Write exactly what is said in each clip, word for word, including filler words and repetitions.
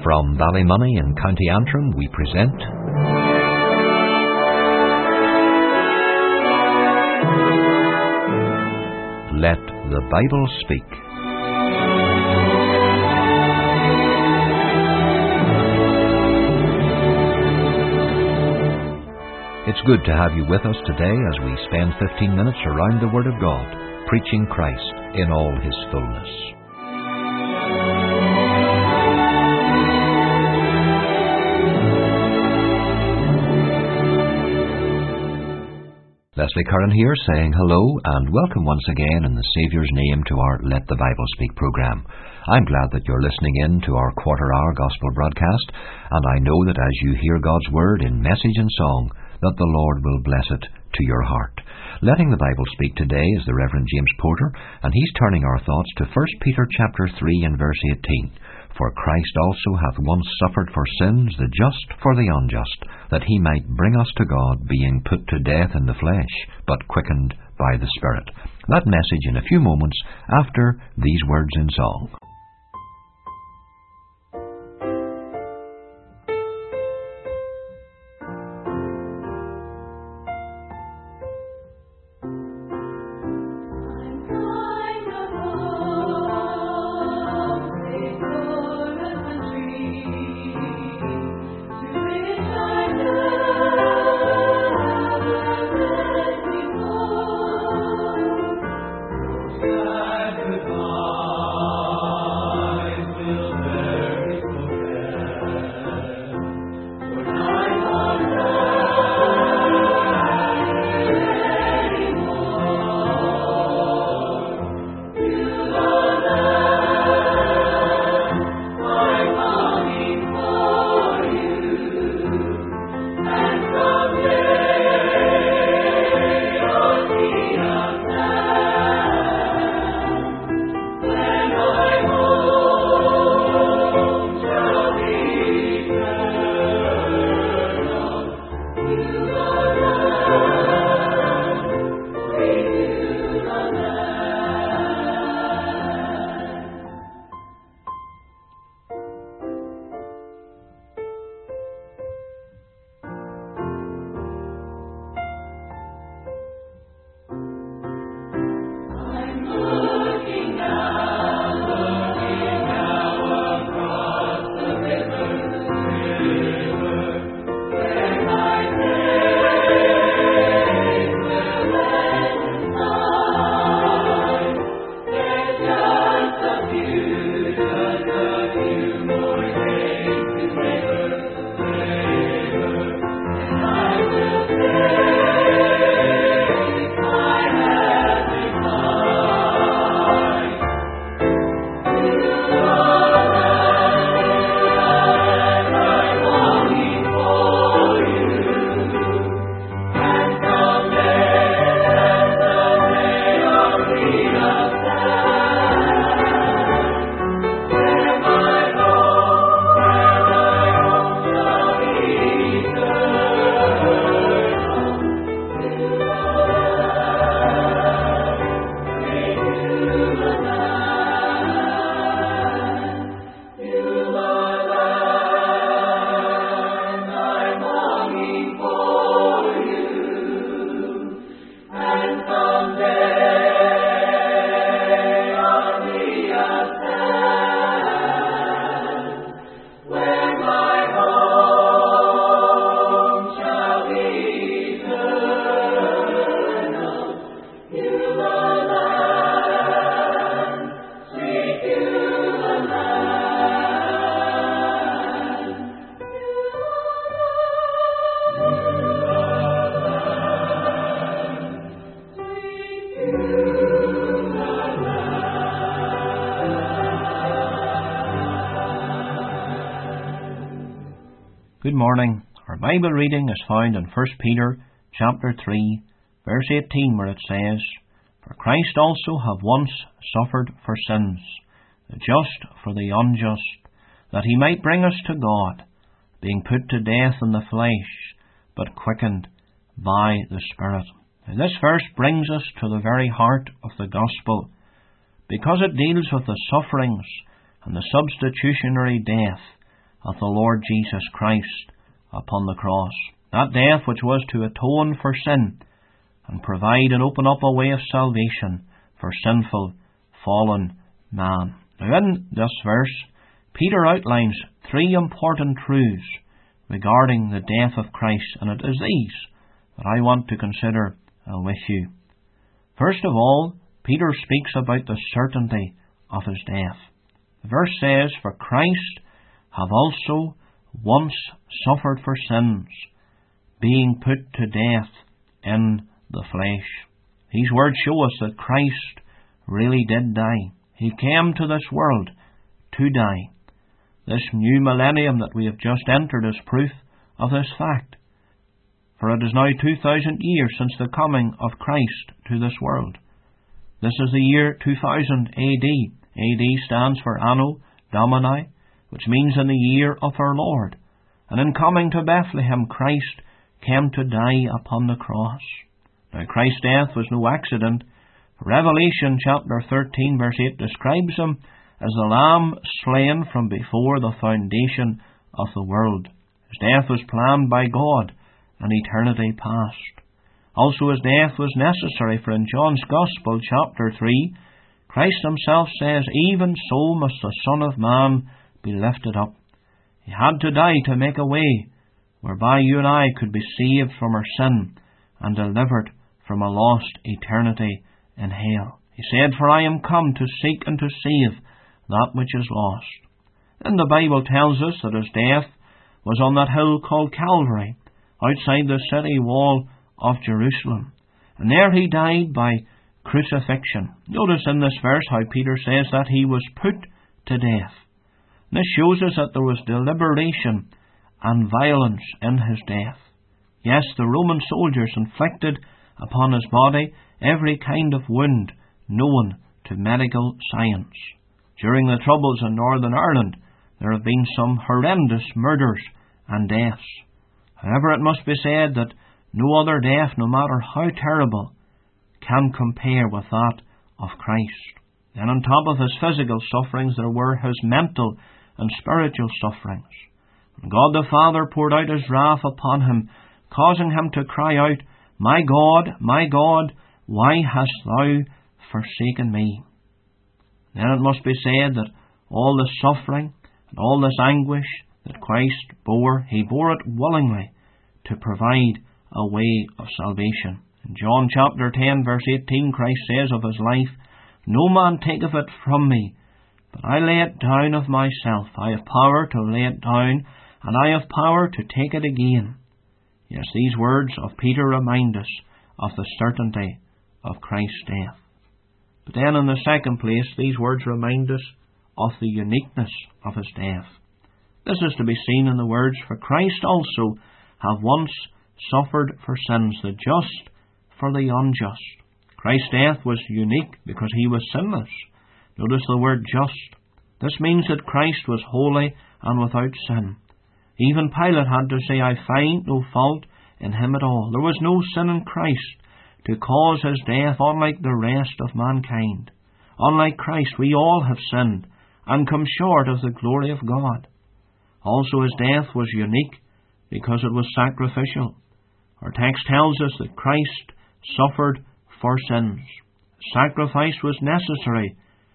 From Ballymoney in County Antrim we present Let the Bible Speak. It's good to have you with us today as we spend fifteen minutes around the Word of God, preaching Christ in all His fullness. Leslie Curran here, saying hello and welcome once again in the Saviour's name to our Let the Bible Speak programme. I'm glad that you're listening in to our quarter-hour gospel broadcast, and I know that as you hear God's Word in message and song, that the Lord will bless it to your heart. Letting the Bible speak today is the Reverend James Porter, and he's turning our thoughts to First Peter chapter three and verse eighteen. For Christ also hath once suffered for sins, the just for the unjust, that he might bring us to God, being put to death in the flesh, but quickened by the Spirit. That message in a few moments after these words in song. Good morning. Our Bible reading is found in First Peter chapter three, verse eighteen, where it says, For Christ also hath once suffered for sins, the just for the unjust, that he might bring us to God, being put to death in the flesh, but quickened by the Spirit. And this verse brings us to the very heart of the gospel, because it deals with the sufferings and the substitutionary death of the Lord Jesus Christ upon the cross. That death which was to atone for sin and provide and open up a way of salvation for sinful, fallen man. Now in this verse, Peter outlines three important truths regarding the death of Christ, and it is these that I want to consider uh, with you. First of all, Peter speaks about the certainty of his death. The verse says, "For Christ have also once suffered for sins, being put to death in the flesh." These words show us that Christ really did die. He came to this world to die. This new millennium that we have just entered is proof of this fact. For it is now two thousand years since the coming of Christ to this world. This is the year two thousand A D. A D stands for Anno Domini, which means in the year of our Lord. And in coming to Bethlehem, Christ came to die upon the cross. Now Christ's death was no accident. Revelation chapter thirteen verse eight describes him as the Lamb slain from before the foundation of the world. His death was planned by God in eternity past. Also his death was necessary, for in John's Gospel chapter three, Christ himself says, "Even so must the Son of Man be lifted up." He had to die to make a way whereby you and I could be saved from our sin and delivered from a lost eternity in hell. He said, "For I am come to seek and to save that which is lost." And the Bible tells us that his death was on that hill called Calvary, outside the city wall of Jerusalem. And there he died by crucifixion. Notice in this verse how Peter says that he was put to death. And this shows us that there was deliberation and violence in his death. Yes, the Roman soldiers inflicted upon his body every kind of wound known to medical science. During the troubles in Northern Ireland, there have been some horrendous murders and deaths. However, it must be said that no other death, no matter how terrible, can compare with that of Christ. Then on top of his physical sufferings, there were his mental and spiritual sufferings. And God the Father poured out his wrath upon him, causing him to cry out, "My God, my God, why hast thou forsaken me?" Then it must be said that all the suffering and all this anguish that Christ bore, he bore it willingly to provide a way of salvation. In John chapter ten verse eighteen, Christ says of his life, "No man taketh it from me, but I lay it down of myself. I have power to lay it down, and I have power to take it again." Yes, these words of Peter remind us of the certainty of Christ's death. But then in the second place, these words remind us of the uniqueness of his death. This is to be seen in the words, "For Christ also have once suffered for sins, the just for the unjust." Christ's death was unique because he was sinless. Notice the word just. This means that Christ was holy and without sin. Even Pilate had to say, "I find no fault in him at all." There was no sin in Christ to cause his death, unlike the rest of mankind. Unlike Christ, we all have sinned and come short of the glory of God. Also, his death was unique because it was sacrificial. Our text tells us that Christ suffered for sins. Sacrifice was necessary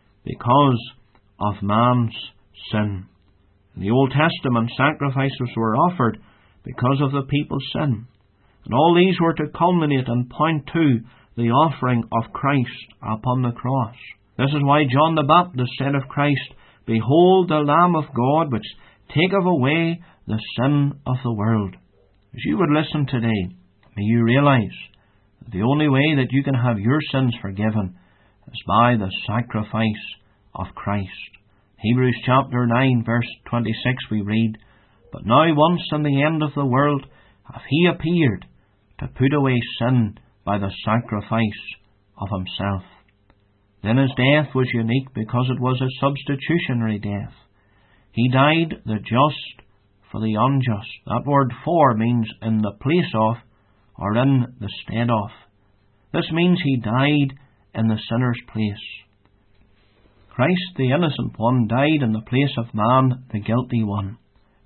because of man's sin. In the Old Testament, sacrifices were offered because of the people's sin. And all these were to culminate and point to the offering of Christ upon the cross. This is why John the Baptist said of Christ, "Behold the Lamb of God, which taketh away the sin of the world." As you would listen today, may you realize that the only way that you can have your sins forgiven is by the sacrifice of Christ. Hebrews chapter nine verse twenty-six we read, "But now once in the end of the world hath he appeared to put away sin by the sacrifice of himself." Then his death was unique because it was a substitutionary death. He died the just for the unjust. That word "for" means in the place of or in the stead of. This means he died in the sinner's place. Christ, the innocent one, died in the place of man, the guilty one.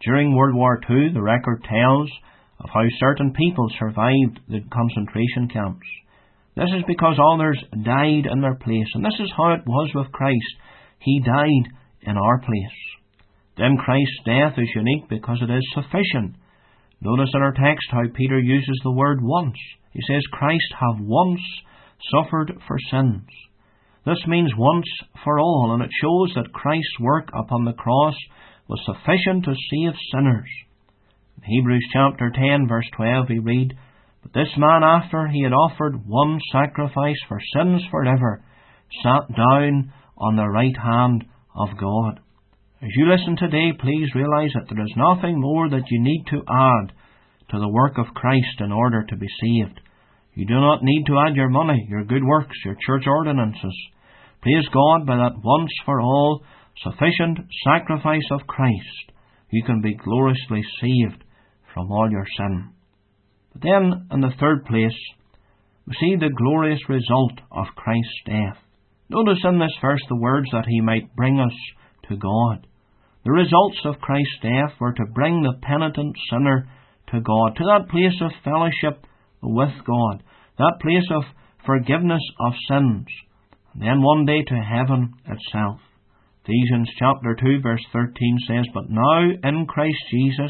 During World War Two, the record tells of how certain people survived the concentration camps. This is because others died in their place, and this is how it was with Christ. He died in our place. Then Christ's death is unique because it is sufficient. Notice in our text how Peter uses the word once. He says, Christ have once suffered for sins. This means once for all, and it shows that Christ's work upon the cross was sufficient to save sinners. In Hebrews chapter ten, verse twelve, we read, But this man, after he had offered one sacrifice for sins forever, sat down on the right hand of God. As you listen today, please realize that there is nothing more that you need to add to the work of Christ in order to be saved. You do not need to add your money, your good works, your church ordinances. Praise God, by that once for all sufficient sacrifice of Christ, you can be gloriously saved from all your sin. But then, in the third place, we see the glorious result of Christ's death. Notice in this verse the words that he might bring us to God. The results of Christ's death were to bring the penitent sinner to God, to that place of fellowship with God, that place of forgiveness of sins, and then one day to heaven itself. Ephesians chapter two verse thirteen says, But now in Christ Jesus,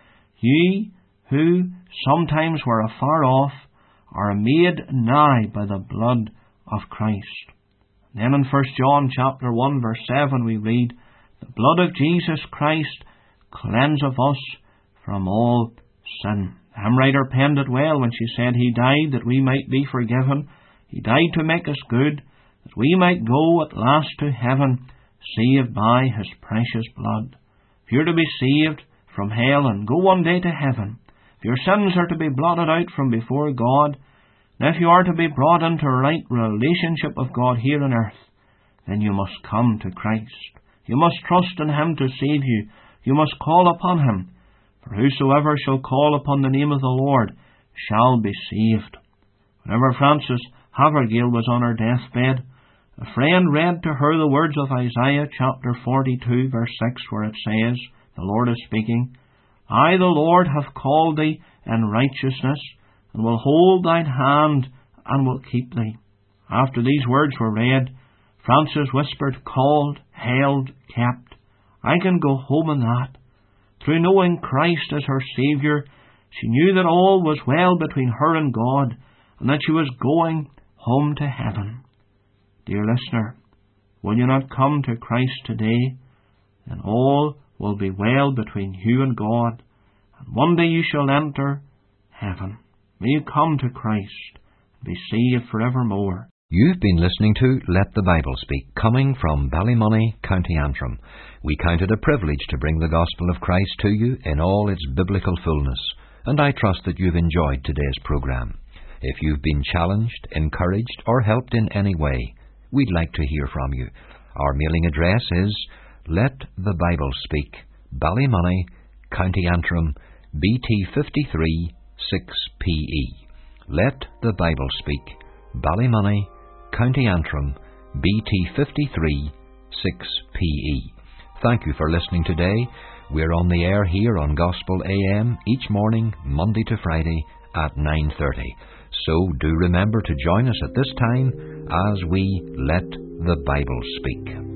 ye who sometimes were afar off are made nigh by the blood of Christ. And then in First John chapter one verse seven we read, The blood of Jesus Christ cleanseth us from all sin. The hymn writer penned it well when she said, He died that we might be forgiven. He died to make us good, that we might go at last to heaven, saved by His precious blood. If you're to be saved from hell and go one day to heaven, if your sins are to be blotted out from before God, and if you are to be brought into a right relationship with God here on earth, then you must come to Christ. You must trust in Him to save you. You must call upon Him. For whosoever shall call upon the name of the Lord shall be saved. Whenever Frances Havergale was on her deathbed, a friend read to her the words of Isaiah chapter forty-two verse six, where it says, the Lord is speaking, I, the Lord, have called thee in righteousness, and will hold thine hand, and will keep thee. After these words were read, Frances whispered, called, held, kept. I can go home in that. Through knowing Christ as her Saviour, she knew that all was well between her and God, and that she was going home to heaven. Dear listener, will you not come to Christ today? Then all will be well between you and God, and one day you shall enter heaven. May you come to Christ and be saved forevermore. You've been listening to Let the Bible Speak, coming from Ballymoney, County Antrim. We count it a privilege to bring the gospel of Christ to you in all its biblical fullness, and I trust that you've enjoyed today's programme. If you've been challenged, encouraged, or helped in any way, we'd like to hear from you. Our mailing address is Let the Bible Speak, Ballymoney, County Antrim, B T fifty-three six P E. Let the Bible Speak, Ballymoney, County Antrim, B T fifty-three six P E. Thank you for listening today. We're on the air here on Gospel A M each morning, Monday to Friday at nine thirty. So do remember to join us at this time as we Let the Bible Speak.